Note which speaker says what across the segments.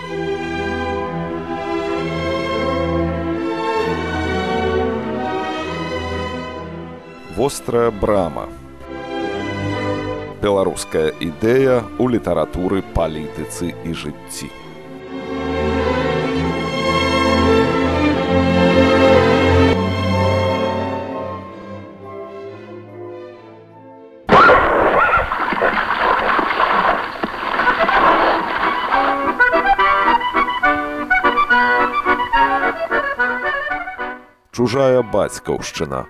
Speaker 1: Вострая брама. Беларуская ідэя ў літаратуры, палітыцы і жыцці. Чужая бацькаўшчына,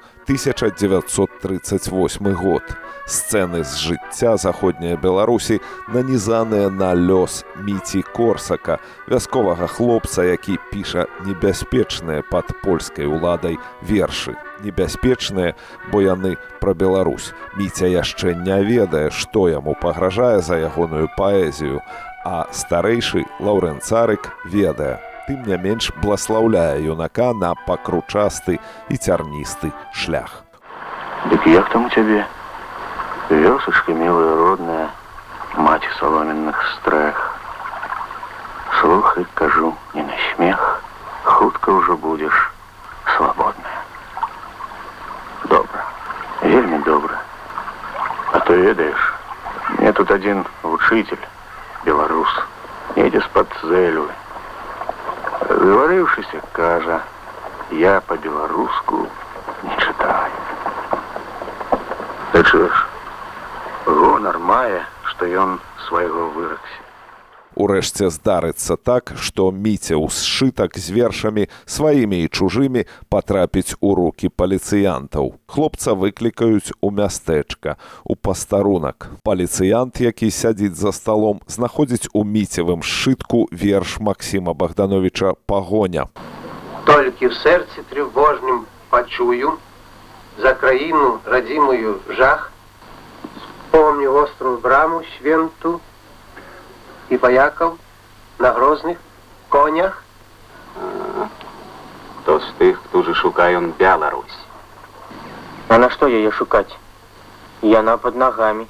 Speaker 1: 1938 год. Сцэны з жыцця заходняй Беларусі, нанізаныя на лёс Міці Корсака, вясковага хлопца, які піша небяспечныя пад польскай уладай вершы. Небяспечныя, бо яны пра Беларусь. Міця яшчэ не ведае, што яму пагражае за ягоную паэзію, а старэйшы Лаўрэн Царык ведае. Тым не менш бласлаўляе юнака на пакручасты і цярністы шлях.
Speaker 2: Дык як там у цябе? Вёсачка милая родная, маці саломенных стрэх. Слухай, кажу, не на смех, хутка ўжо будзеш свабодная. Добра, вельмі добра. А то ведаеш, мне тут адзін вучитель, беларус, едзе з-пад Зэльвы. Заварыўшыся, кажа, я по-беларуску не чытаю. Ты чуеш, гонар мае, што ён свайго выракся.
Speaker 1: Урэшце здарыцца так, што Міця ў сшытак з вершамі, сваімі і чужымі, патрапіць у рукі паліцыянтаў. Хлопца выклікаюць у мястэчка, у пастарунак. Паліцыянт, які сядзіць за сталом, знаходзіць у Міцевым сшытку верш Максіма Богдановича «Пагоня».
Speaker 3: Толькі в сэрцы трывожным пачую за краіну радзімую жах, помню вострую браму свенту и вояков на грозных конях.
Speaker 2: Хто з тых, хто же шукае он Беларусь?
Speaker 3: А на что ее шукать? Яна под ногами.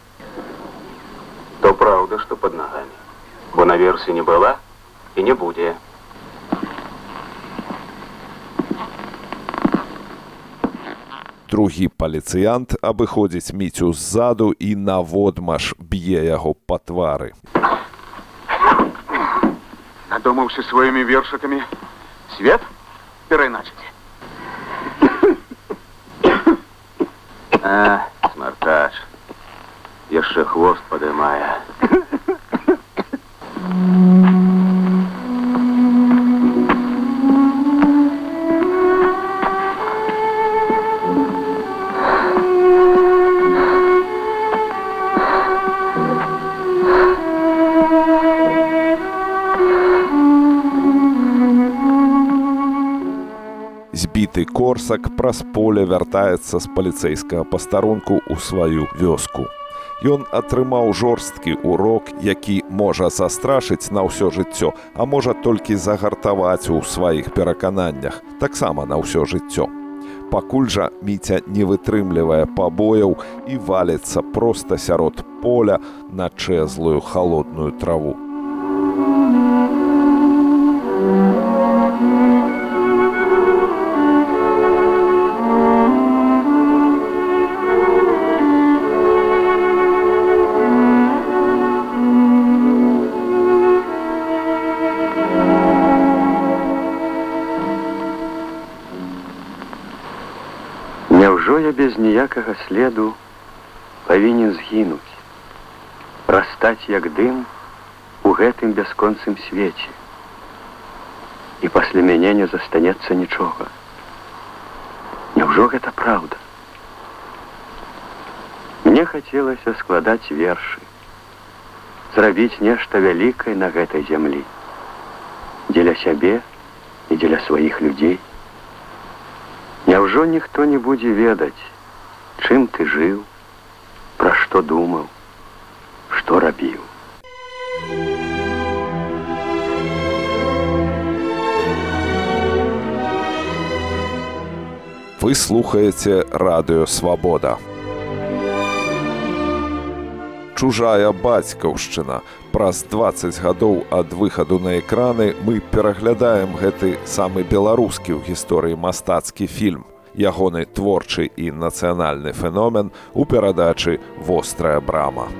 Speaker 2: То правда, что под ногами. Бо на версе не была и не будет.
Speaker 1: Другі паліцыянт абыходзіць Міцю ззаду і наводмаш б'е яго па твары.
Speaker 4: Надумаўся сваімі вершыкамі свет перайначыць.
Speaker 2: А, смартач, яшчэ хвост падымае.
Speaker 1: Збіты Корсак праз поле вяртаецца з паліцэйскага пастарунку ў сваю вёску. Ён атрымаў жорсткі урок, які можа застрашыць на ўсё жыццё, а можа толькі загартаваць у сваіх перакананнях, таксама на ўсё жыццё. Пакуль жа Міця не вытрымлівае пабояў і валіцца проста сярод поля на чэзлую халодную траву.
Speaker 2: Няўжо я без ніякага следу павінен згінуць, растаць як дым у гэтым бясконцым свеце, і пасля мяне не застанецца нічога. Няўжо гэта праўда? Мне хацелася складаць вершы, зрабіць нешта вялікае на гэтай зямлі, дзеля сябе і дзеля сваіх людзей. Няўжо ніхто не будзе ведаць, чым ты жыў, пра што думаў, што рабіў.
Speaker 1: Вы слухаеце радыё «Свабода». Чужая бацькаўшчына. Праз 20 гадоў ад выхаду на экраны мы пераглядаем гэты самы беларускі ў гісторыі мастацкі фільм. Ягоны творчы і нацыянальны феномен у перадачы «Вострая брама».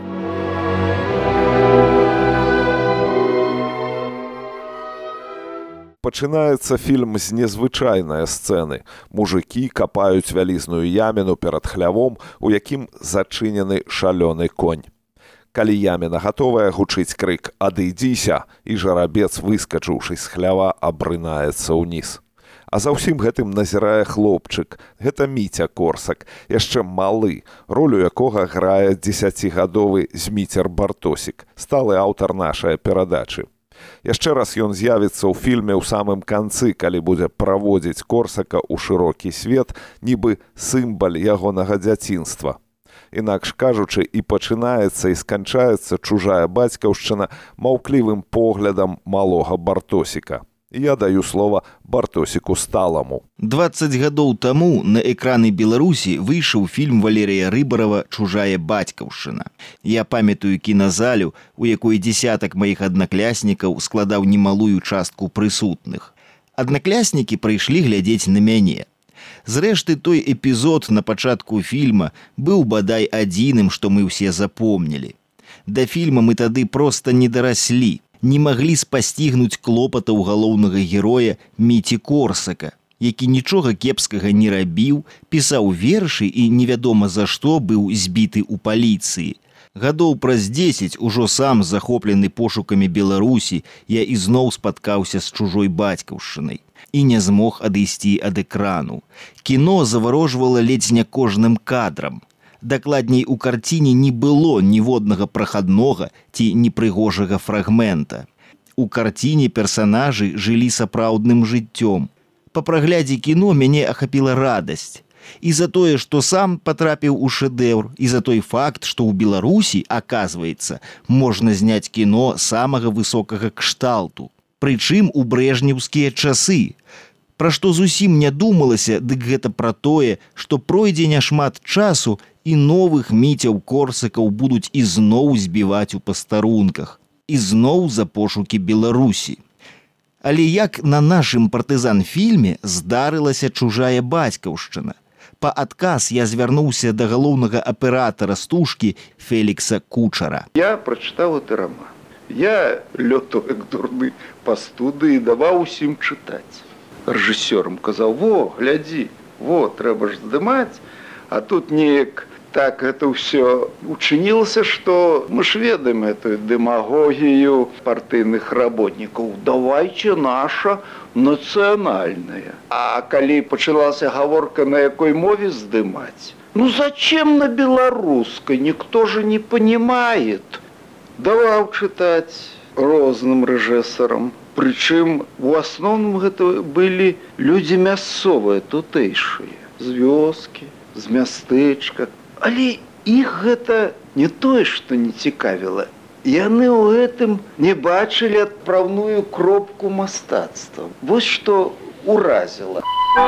Speaker 1: Пачынаецца фільм з незвычайнай сцэны. Мужыкі капаюць вялізную яміну перад хлявом, у якім зачынены шалёны конь. Калі яміна гатовая, гучыць крык «Адыдзіся!» і жарабец, выскачыўшы з хлява, абрынаецца ўніз. А за ўсім гэтым назірае хлопчык. Гэта Міця Корсак, яшчэ малы, ролю якога грае 10гадовы Зміцер Бартосік, сталы аўтар нашай перадачы. Яшчэ раз ён з'явіцца ў фільме ў самым канцы, калі будзе праводзіць Корсака ў шырокі свет, нібы сімвал ягонага дзяцінства. Інакш кажучы, і пачынаецца, і сканчаецца чужая бацькаўшчына маўклівым поглядам малога Бартосіка. Я даю слова Бартосіку Сталаму.
Speaker 5: 20 гадоў таму на экраны Беларусі выйшаў фільм Валерія Рыбарава «Чужая бацькаўшчына». Я памятаю кіназалю, у якой дзесятак маіх аднакляснікаў складаў немалую частку прысутных. Аднакляснікі прыйшлі глядзець на мяне. Зрэшты, той эпізод на пачатку фільма быў бадай адзіным, што мы ўсе запомнілі. Да фільма мы тады проста не дараслі, не маглі спасцігнуць клопатаў галоўнага героя Міці Корсака, які нічога кепскага не рабіў, пісаў вершы і невядома за што быў збіты ў паліцыі. Гадоў праз 10, ужо сам захоплены пошукамі Беларусі, я ізноў спаткаўся з чужой бацькаўшчынай і не змог адысці ад экрану. Кіно заварожвала ледзь не кожным кадрам. Дакладней, у карціне не было ніводнага прахаднога ці непрыгожага фрагмента. У карціне персанажы жылі сапраўдным жыццём. Па праглядзе кіно мяне ахапіла радасць. І за тое, што сам патрапіў у шэдэўр, і за той факт, што ў Беларусі, аказваецца, можна зняць кіно самага высокага кшталту. Прычым у брэжнеўскія часы. Пра што зусім не думалася, дык гэта пра тое, што пройдзе няшмат часу, і новых Міцяў Корсакаў будуць ізноў збіваць у пастарунках, ізноў за пошукі Беларусі. Але як на нашым партызан-фільме здарылася чужая бацькаўшчына. Па адказ я звярнуўся да галоўнага аператара стужкі Фелікса Кучара.
Speaker 6: Я прачытаў гэты раман. Я лётаў як дурны па студыі, даваў усім чытаць. Рэжысёрам казаў: «Во, глядзі, во, трэба ж здымаць». А тут неяк так это ўсё учынілася, што мы ж ведаем эту дэмагогію партыйных работнікаў. Давайце наша нацыянальная. А калі пачалася гаворка, на якой мове здымаць? Ну зачем на беларускай? Никто же не понимает. Даваў чытаць розным рэжысарам. Прычым у асноўным гэта былі людзі мясцовыя, тутэйшыя, з вёскі, з мястэчка. Але іх гэта не тое, што не цікавіла. Яны ў гэтым не бачылі адпраўную кропку мастацтва. Вось што уразіла.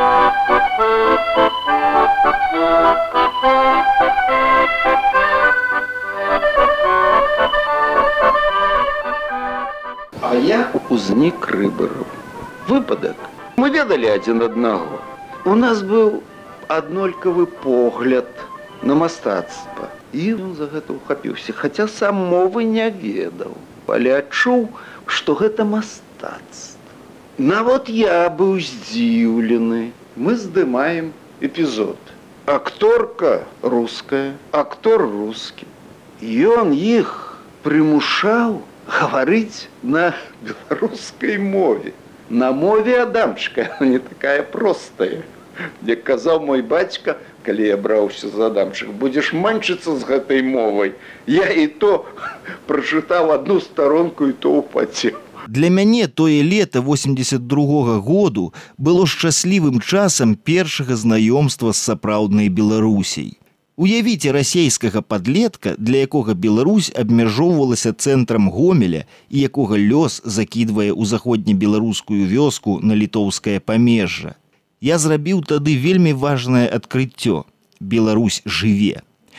Speaker 6: А як узнік Рыбараў? Выпадак. Мы ведалі адзін аднаго. У нас быў аднолькавы погляд на мастацтва. І ён за гэта ухапіўся, хаця сам мовы не ведаў. Але адчуў, што гэта мастацтва. Нават я быў здзіўлены. Мы здымаем эпізод. Акторка руская, актор рускі. Ён іх прымушаў гаварыць на беларускай мове. На мове адамчка, не такая простая. Як казаў мой бацька, калі я браўся за адамчык, будзеш манчыцца з гэтай мовай. Я і то прачытаў одну старонку, і то упацеў.
Speaker 5: Для мяне тое лета 82-го году было шчаслівым часам першага знаёмства з сапраўднай Беларусяй. Уявіце расейскага падлетка, для якога Беларусь абмяжоўвалася цэнтрам Гомеля і якога лёс закідвае ў заходнебеларускую вёску на літоўскае памежжа. Я зрабіў тады вельмі важнае адкрыццё. Беларусь жыве.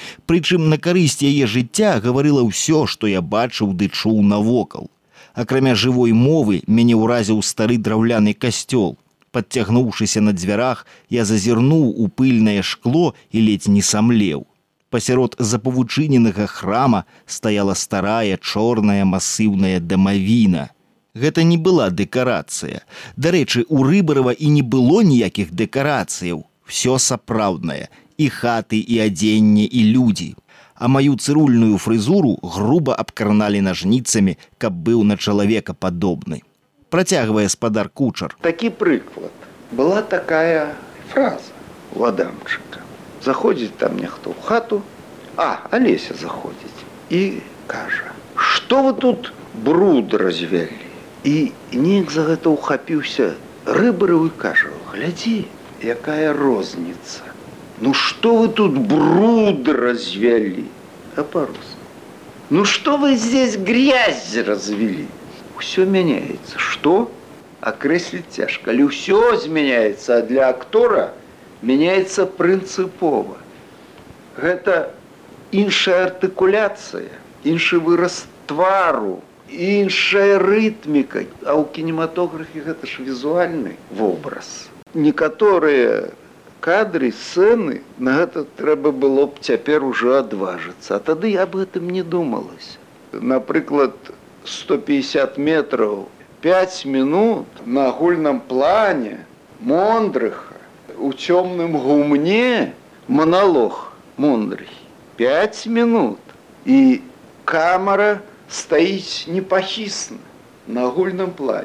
Speaker 5: Прычым на карысць яе жыцця гаварыла ўсё, што я бачыў ды чуў навокал. Акрамя жывой мовы мяне ўразіў стары драўляны касцёл. Падцягнуўшыся на дзвярах, я зазірнуў у пыльнае шкло і ледзь не самлеў. Пасярод запавучыненага храма стаяла старая чорная масыўная дамавіна. Гэта не была дэкарацыя. Дарэчы, у Рыбарава і не было ніякіх дэкарацыяў. Всё сапраўднае. І хаты, і адзенне, і людзі. А маю цырульную фрызуру груба абкарналі нажніцамі, каб быў на чалавека падобны. Працягвае спадар Кучар.
Speaker 6: Такі прыклад. Была такая фраза у Адамчыка. Заходзіць там нехто ў хату, Алеся заходзіць і кажа: «Што вы тут бруд развялі?» І неяк за гэта ўхапіўся Рыбараў і кажа: «Глядзі, якая розніца. Ну што вы тут бруд развялі?» А по-русски: «Ну что вы здесь грязь развели?» Все меняется. Что? Окреслить тяжко. Коли все изменяется, а для актора меняется принципово. Это іншая артикуляция, інший выраз твару, іншая ритмика. А у кинематографе это ж визуальный образ. Некоторые кадры, сцены, на это треба было б теперь уже отважиться. А тогда я об этом не думалось. Например, 150 метров, 5 минут на агульном плане Мондрыха у темном гумне монолог Мондрыхи. 5 минут. И камера стоит непохисно на агульном плане.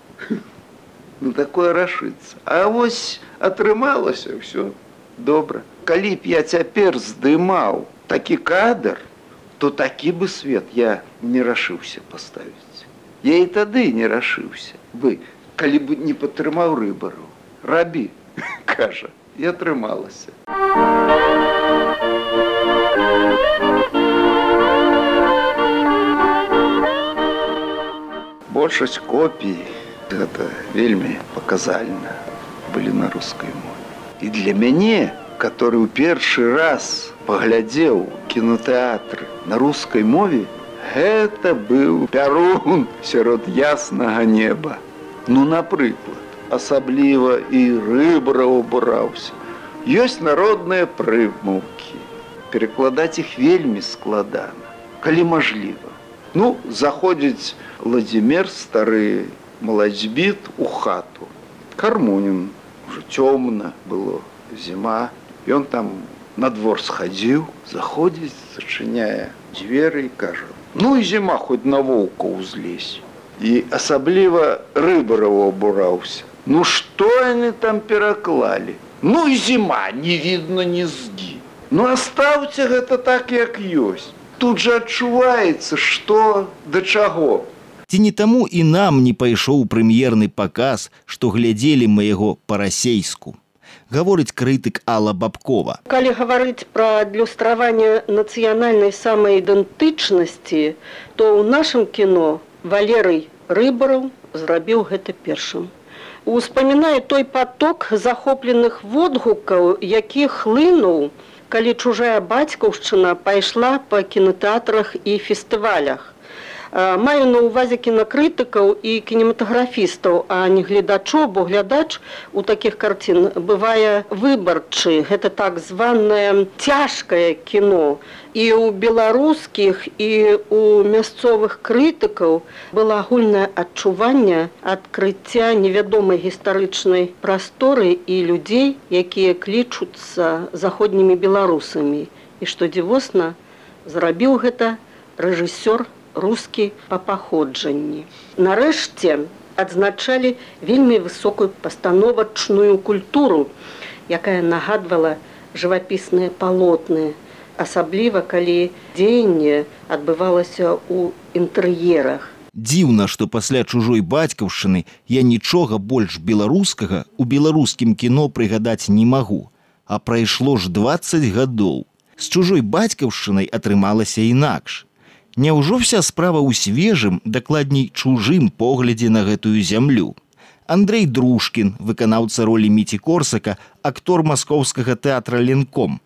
Speaker 6: Ну такое рашится. А вось атрымалася все добра. Калі б я цяпер здымаў такі кадр, то такі бы свет я не рашыўся паставіць. Я і тады не рашыўся бы, калі бы не падтрымаў Рыбараў. Рабі, кажа, і атрымалася. Большасць копій, гэта вельмі паказальна, былі на рускай мове. І для мяне, который ў першы раз паглядзеў кінотэатры на рускай мове, гэта быў пярун сярод яснага неба. Ну, напрыклад, асабліва і Рыбараў абураўся. Ёсць народныя прымаўкі. Перакладаць іх вельмі складана, калі мажліва. Ну, заходзіць Владзімир, стары малацьбіт, у хату. Кармунін, уже цёмна было, зіма. Ён там на двор схадзіў, заходзіць, зачыняе дзверы і кажа: «Ну і зіма, хоць на воўка ўзлезь». І асабліва Рыбараў абураўся. Ну што яны там пераклалі? Ну і зіма, не видно нізгі. Ну аставце гэта так, як ёсць. Тут жа адчуваецца, што да чаго.
Speaker 5: Ці не таму і нам не пайшоў прэм'ерны паказ, што глядзелі мы яго па-расейску. Гаворыць крытык Алла Бабкова.
Speaker 7: Калі гаварыць пра адлюстраванне нацыянальнай самаідэнтычнасці, то ў нашым кіно Валерый Рыбараў зрабіў гэта першым. Успамінае той поток захопленых водгукаў, які хлынуў, калі чужая бацькаўшчына пайшла па кінотэатрах і фестывалях. Маю на ўвазе кінакрытыкаў і кінематаграфістаў, а не гледачоў, бо глядач у такіх карцін бывае выбарчы. Гэта так званае цяжкае кіно. І ў беларускіх, і ў мясцовых крытыкаў было агульнае адчуванне адкрыцця невядомай гістарычнай прасторы і людзей, якія клічуцца заходнімі беларусамі. І што дзівосна, зрабіў гэта рэжысёр рускі па паходжанні. Нарэшце адзначалі вельмі высокую пастановачную культуру, якая нагадвала жывапісныя палотны, асабліва калі дзеянне адбывалася ў інтэр'ерах.
Speaker 5: Дзіўна, што пасля чужой бацькаўшчыны я нічога больш беларускага ў беларускім кіно прыгадаць не магу, а прайшло ж 20 гадоў. З чужой бацькаўшчынай атрымалася інакш. Няўжо вся справа ў свежым, дакладней чужым поглядзе на гэтую зямлю? Андрэй Дружкін, выканаўца ролі Міці Корсака, актор маскоўскага тэатра «Ленком».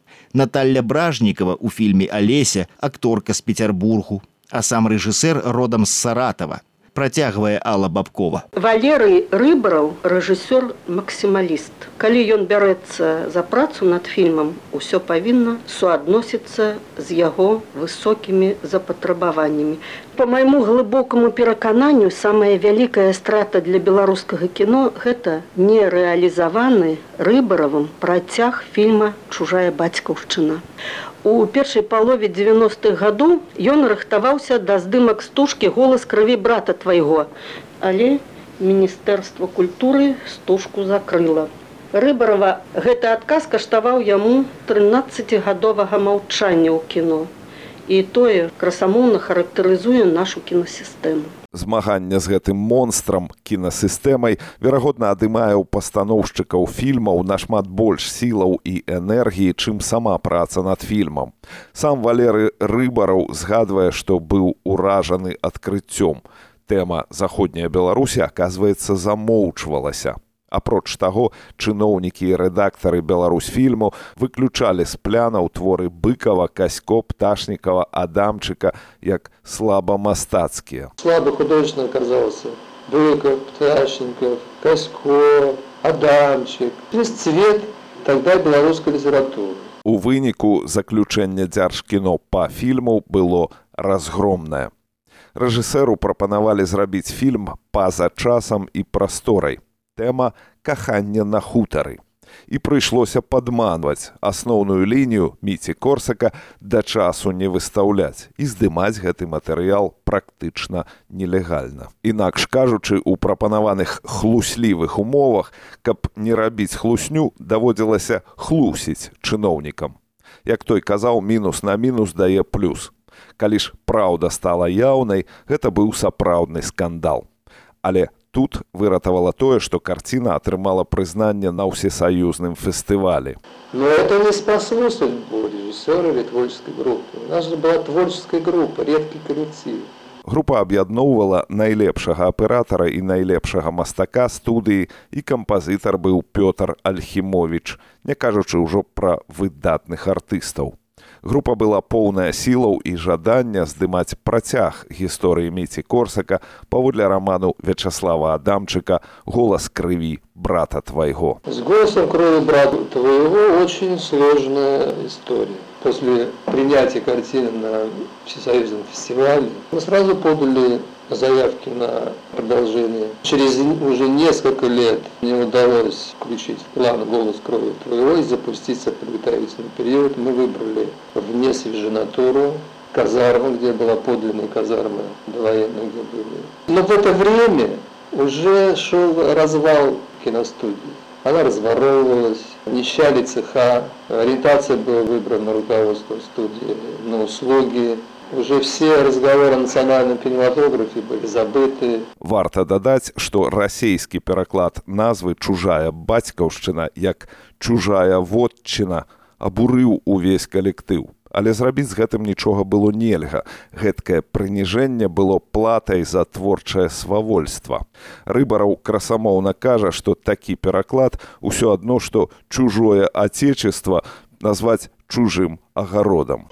Speaker 5: Наталья Бражнікова ў фільме «Алеся» акторка з Петербургу, а сам рэжысэр родам з Саратова. Працягвае Алла Бабкова.
Speaker 7: Валерый Рыбараў рэжысёр-максімаліст. Калі ён бярэцца за працу над фільмам, усё павінна суадносіцца з яго высокімі запатрабаваннямі. По майму глыбокаму перакананню, самая вялікая страта для беларускага кіно – гэта нерэалізаваны Рыбаравым працяг фільма «Чужая бацькаўшчына». У першай палове 90-х гадоў ён рыхтаваўся да здымак стужкі «Голас крыві брата твайго», але Міністэрства культуры стужку закрыла. Рыбарава гэты адказ каштаваў яму 13-гадовага маўчання ў кіно. І тое красамоўна характарызуе нашу кінасістэму.
Speaker 1: Змаганне з гэтым монстрам, кінасістэмай, верагодна, адымае ў пастаноўшчыкаў фільмаў нашмат больш сілаў і энергіі, чым сама праца над фільмам. Сам Валерый Рыбараў згадвае, што быў уражаны адкрыццём. Тэма «Заходняя Беларусь», аказваецца, замоўчвалася. Апроч таго, чыноўнікі і рэдактары «Беларусьфільму» выключалі з плянаў творы Быкова, Касько, Пташнікова, Адамчыка як слабамастацкія.
Speaker 8: Слабо художественно оказался Быков, Пташников, Касько, Адамчик. Весь цвет тогда беларускай літаратуры.
Speaker 1: У выніку заключэнне Дзяржкіно па фільму было разгромнае. Рэжысэру прапанавалі зрабіць фільм па-за часам і прасторай. Тэма «Каханне на хутары». І прыйшлося падманваць асноўную лінію Міці Корсака да часу не выстаўляць і здымаць гэты матэрыял практычна нелегальна. Інакш кажучы, у прапанаваных хлуслівых умовах, каб не рабіць хлусню, даводзілася хлусіць чыноўнікам. Як той казаў, мінус на мінус дае плюс. Калі ж праўда стала яўнай, гэта быў сапраўдны скандал. Але тут выратавала тое, што карціна атрымала прызнанне на ўсесаюзным фестывалі.
Speaker 8: Но это не спасло судьбу режиссера или творческой группы. У нас же была творческая группа, редкий коллектив.
Speaker 1: Група аб'ядноўвала найлепшага аператара і найлепшага мастака студыі, і кампазітар быў Пётр Альхімовіч, не кажучы ўжо пра выдатных артыстаў. Група была поўная сілаў і жадання здымаць працяг гісторыі Міці Корсака паводле раману Вячаслава Адамчыка «Голас крыві брата твайго».
Speaker 8: С «Голосом крови брата твоего» очень сложная история. После принятия картины на всесоюзном фестивале мы сразу подали заявки на продолжение. Через уже несколько лет мне удалось включить в план «Голос крови твоего» и запуститься в подготовительный период. Мы выбрали вне свеженатуру казарму, где была подлинная казарма довоенная, где были. Но в это время уже шел развал киностудии. Она разворовывалась, нищали цеха, ориентация была выбрана руководством студии на услуги. Уже все разговоры о национальном кинематографе были забыты.
Speaker 1: Варта дадаць, што расейскі пераклад назвы «Чужая бацькаўшчына» як «Чужая вотчына» абурыў увесь калектыў. Але зрабіць з гэтым нічога было нельга. Гэткае прыніжэнне было платай за творчае свавольства. Рыбараў красамоўна кажа, што такі пераклад усё адно, што чужое отечество назваць чужым агародам.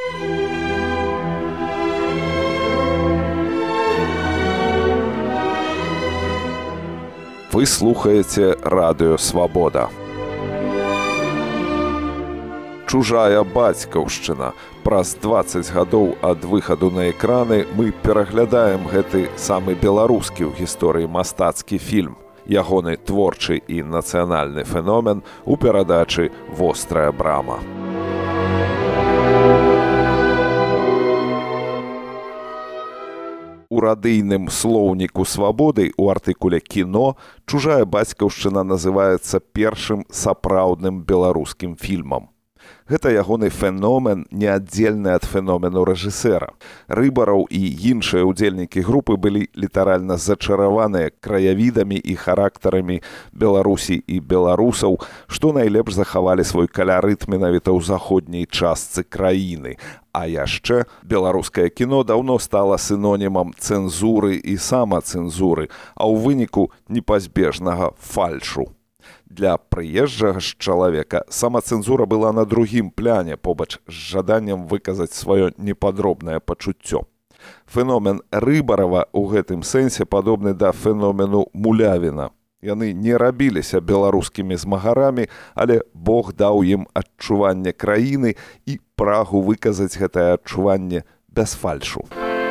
Speaker 1: Вы слухаеце радыё «Свабода». «Чужая бацькаўшчына». Праз 20 гадоў ад выхаду на экраны мы пераглядаем гэты самы беларускі ў гісторыі мастацкі фільм. Ягоны творчы і нацыянальны феномен у перадачы «Вострая брама». У радыйным слоўніку «Свабоды» у артыкуле «Кіно» «Чужая бацькаўшчына» называецца першым сапраўдным беларускім фільмам. Гэта ягоны феномен неаддзельны ад феномену рэжысэра. Рыбараў і іншыя ўдзельнікі групы былі літаральна зачараваныя краявідамі і характарамі Беларусі і беларусаў, што найлепш захавалі свой каларыт менавіта ў заходняй частцы краіны. А яшчэ беларускае кіно даўно стала сінонімам цэнзуры і самацэнзуры, а ў выніку непазбежнага фальшу. Для прыезджага ж чалавека самацэнзура была на другім пляне побач з жаданнем выказаць сваё непадробнае пачуццё. Феномен Рыбарава ў гэтым сэнсе падобны да феномену Мулявіна. Яны не рабіліся беларускімі змагарамі, але Бог даў ім адчуванне краіны і прагу выказаць гэтае адчуванне без фальшу.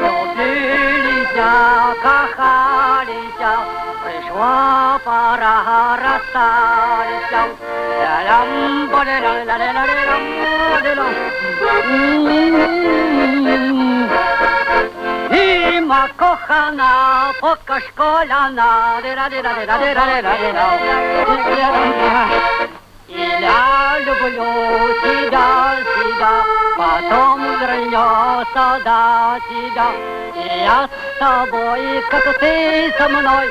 Speaker 9: Пришла пора расстались. И макохана, пока школяна. И я люблю тебя, потом вернется до тебя. И я с тобой, как ты со мной.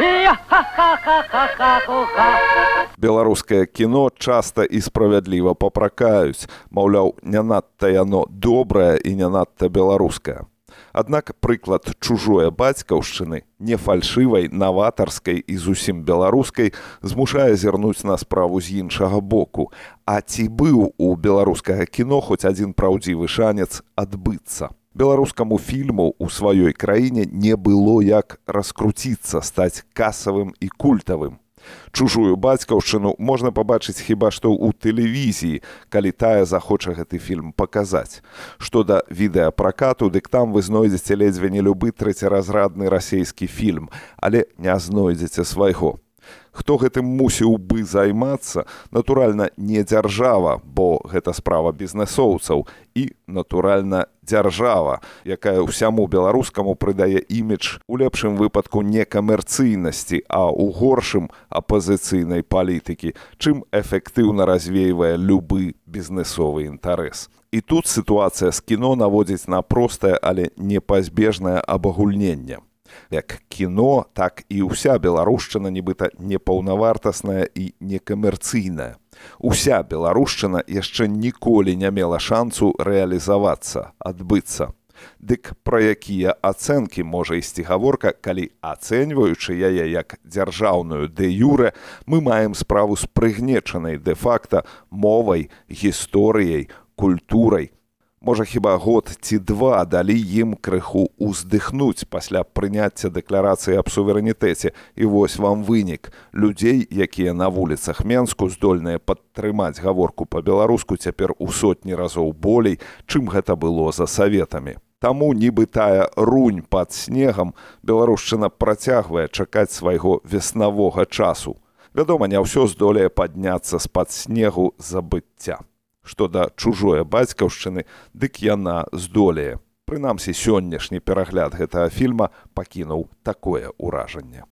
Speaker 1: Беларускае кіно часта і справядліва папракаюць, маўляў, не надта яно добрае і не надта беларускае. Аднак прыклад чужое бацькаўшчыны, не фальшывай, наватарскай і зусім беларускай, змушае зірнуць на справу з іншага боку. А ці быў у беларускага кіно хоць адзін праўдзівы шанец адбыцца? Беларускаму фільму ў сваёй краіне не было як раскруціцца, стаць касавым і культавым. Чужую бацькаўшчыну можна пабачыць хіба што ў тэлевізіі, калі тая захоча гэты фільм паказаць. Што да відэапракату, дык там вы знойдзеце ледзьве не любы трэцяразрадны расейскі фільм, але не знойдзеце свайго. Хто гэтым мусіў бы займацца? Натуральна, не дзяржава, бо гэта справа бізнэсоўцаў, і, натуральна, дзяржава, якая ўсяму беларускаму прыдае імідж у лепшым выпадку некамерцыйнасці, а ў горшым апазіцыйнай палітыкі, чым эфектыўна развейвае любы бізнэсовы інтарэс. І тут сітуацыя з кіно наводзіць на простае, але непазбежнае абагульненне. Як кіно, так і ўся беларушчына нібыта непаўнавартасная і некамерцыйная. Уся беларушчына яшчэ ніколі не мела шансу рэалізавацца, адбыцца. Дык пра якія ацэнкі можа ісці гаворка, калі, ацэньваючы яе як дзяржаўную дэ-юрэ, мы маем справу з прыгнечанай дэ-факта мовай, гісторыяй, культурай. Можа, хіба год ці два далі ім крыху ўздыхнуць пасля прыняцця дэкларацыі аб суверэнітэце. І вось вам вынік. Людзей, якія на вуліцах Менску здольныя падтрымаць гаворку па-беларуску, цяпер у сотні разоў болей, чым гэта было за саветамі. Таму нібы тая рунь пад снегам беларушчына працягвае чакаць свайго веснавога часу. Вядома, не ўсё здолее падняцца з-пад снегу забыцця. Што да чужое бацькаўшчыны, дык яна здолее. Прынамсі, сённяшні перагляд гэтага фільма пакінуў такое ўражанне.